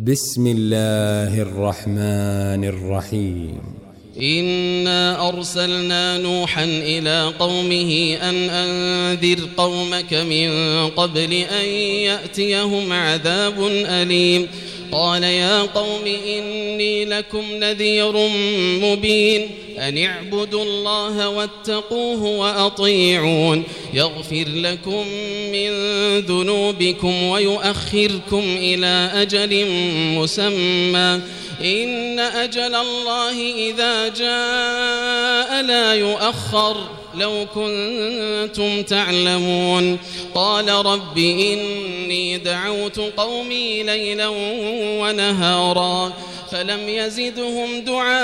بسم الله الرحمن الرحيم. إنا أرسلنا نوحا إلى قومه أن أنذر قومك من قبل أن يأتيهم عذاب أليم. قال يا قوم إني لكم نذير مبين أن اعبدوا الله واتقوه وأطيعون يغفر لكم من ذنوبكم ويؤخركم إلى أجل مسمى إن أجل الله إذا جاء لا يؤخر لو كنتم تعلمون. قال رب إني دعوت قومي ليلا ونهارا فلم يزدهم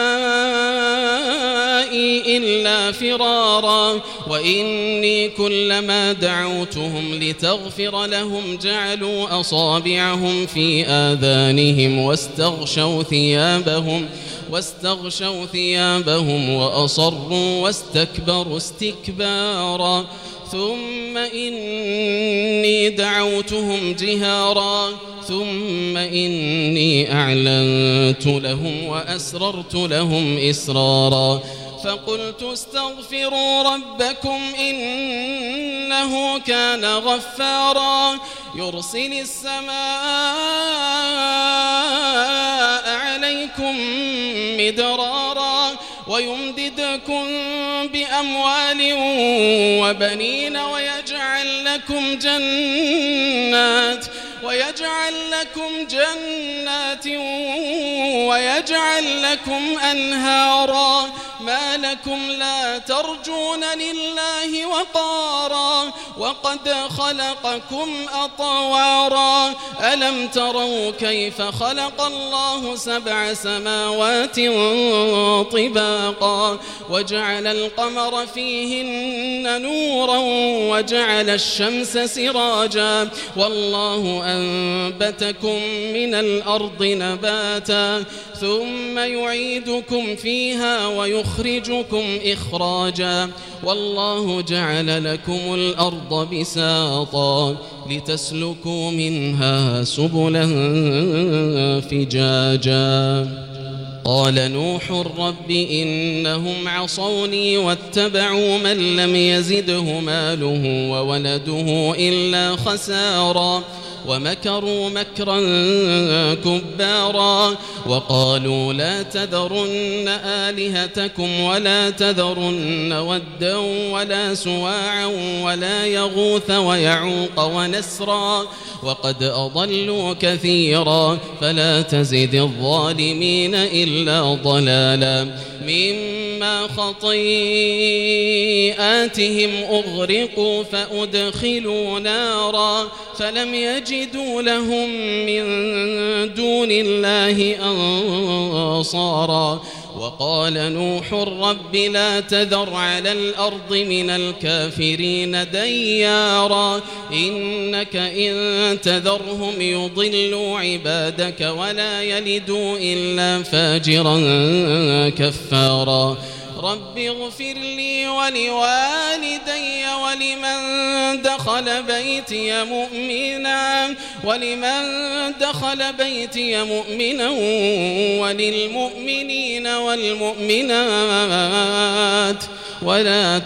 دعائي إلا فرارا وإني كلما دعوتهم لتغفر لهم جعلوا أصابعهم في آذانهم واستغشوا ثيابهم وأصروا واستكبروا استكبارا ثم إني دعوتهم جهارا ثم إني أعلنت لهم وأسررت لهم إسرارا فقلت استغفروا ربكم إنه كان غفارا يرسل السماء عليكم مدرارا ويمددكم بأموال وبنين ويجعل لكم أنهارا ما لكم لا ترجون لله وقارا وقد خلقكم أطوارا ألم تروا كيف خلق الله 7 سماوات طباقا وجعل القمر فيهن نورا وجعل الشمس سراجا والله أنبتكم من الأرض نباتا ثم يعيدكم فيها ويخرجكم إخراجا والله جعل لكم الأرض بساطا لتسلكوا منها سبلا فجاجا. قال نوح رب إنهم عصوني واتبعوا من لم يزده ماله وولده إلا خسارا ومكروا مكرا كبارا وقالوا لا تذرن آلهتكم ولا تذرن ودا ولا سواعا ولا يغوث ويعوق ونسرا وقد أضلوا كثيرا فلا تزد الظالمين إلا ضلالا مما خطيئاتهم أغرقوا فأدخلوا نارا فلم يجدوا لهم من دون الله أنصارا وقال نوح رب لا تذر على الأرض من الكافرين ديارا إنك إن تذرهم يضلوا عبادك ولا يلدوا إلا فاجرا كفارا رب اغفر لي ولوالدي ولمن دخل بيتي مؤمنا وللمؤمنين والمؤمنات ولا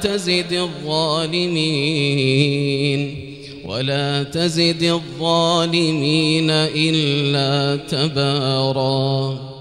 تزد الظالمين إلا تبارا.